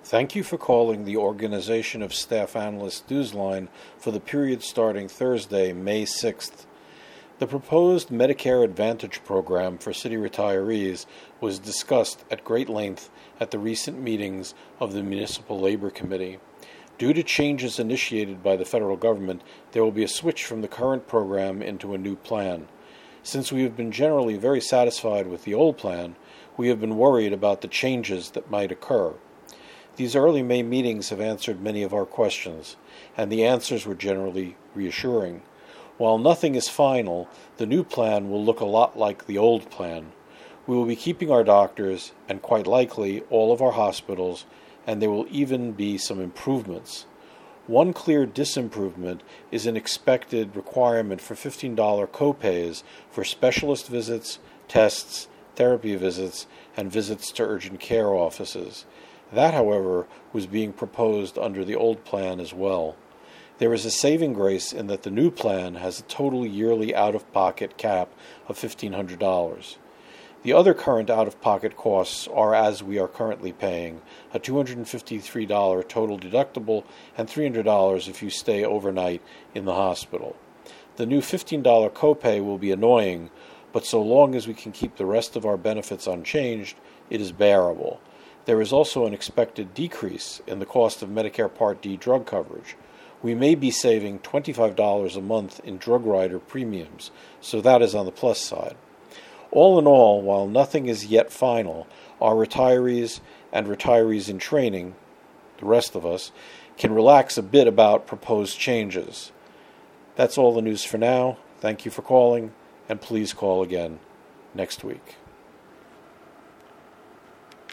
Thank you for calling the Organization of Staff Analysts Newsline for the period starting Thursday, May 6th. The proposed Medicare Advantage program for city retirees was discussed at great length at the recent meetings of the Municipal Labor Committee. Due to changes initiated by the federal government, there will be a switch from the current program into a new plan. Since we have been generally very satisfied with the old plan, we have been worried about the changes that might occur. These early May meetings have answered many of our questions, and the answers were generally reassuring. While nothing is final, the new plan will look a lot like the old plan. We will be keeping our doctors, and quite likely all of our hospitals, and there will even be some improvements. One clear disimprovement is an expected requirement for $15 copays for specialist visits, tests, therapy visits, and visits to urgent care offices. That, however, was being proposed under the old plan as well. There is a saving grace in that the new plan has a total yearly out-of-pocket cap of $1,500. The other current out-of-pocket costs are as we are currently paying, a $253 total deductible and $300 if you stay overnight in the hospital. The new $15 copay will be annoying, but so long as we can keep the rest of our benefits unchanged, it is bearable. There is also an expected decrease in the cost of Medicare Part D drug coverage. We may be saving $25 a month in drug rider premiums, so that is on the plus side. All in all, while nothing is yet final, our retirees and retirees in training, the rest of us, can relax a bit about proposed changes. That's all the news for now. Thank you for calling, and please call again next week.